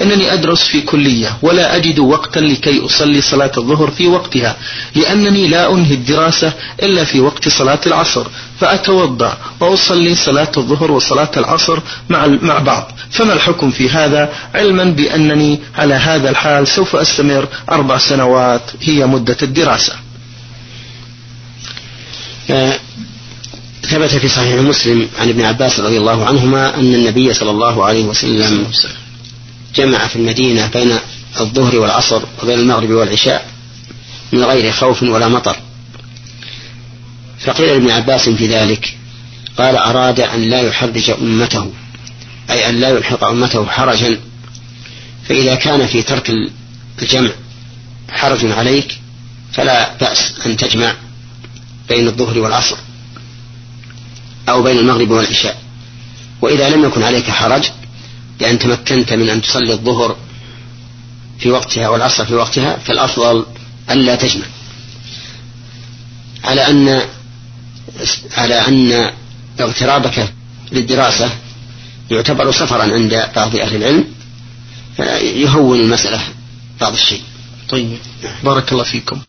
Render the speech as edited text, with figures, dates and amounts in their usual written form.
لأنني أدرس في كلية ولا أجد وقتا لكي أصلي صلاة الظهر في وقتها، لأنني لا أنهي الدراسة إلا في وقت صلاة العصر، فأتوضأ وأصلي صلاة الظهر وصلاة العصر مع بعض. فما الحكم في هذا، علما بأنني على هذا الحال سوف أستمر 4 سنوات هي مدة الدراسة؟ ثبت في صحيح مسلم عن ابن عباس رضي الله عنهما أن النبي صلى الله عليه وسلم جمع في المدينة بين الظهر والعصر وبين المغرب والعشاء من غير خوف ولا مطر. فقيل لابن عباس في ذلك قال أراد أن لا يحرج أمته، أي أن لا يلحق أمته حرجا، فإذا كان في ترك الجمع حرج عليك فلا بأس أن تجمع بين الظهر والعصر أو بين المغرب والعشاء. وإذا لم يكن عليك حرج لأن تمكنت من أن تصلي الظهر في وقتها والعصر في وقتها، فالأفضل ألا تجمع، على أن اغترابك للدراسة يعتبر سفرا عند بعض أهل العلم، فيهون المسألة بعض الشيء. طيب، بارك الله فيكم.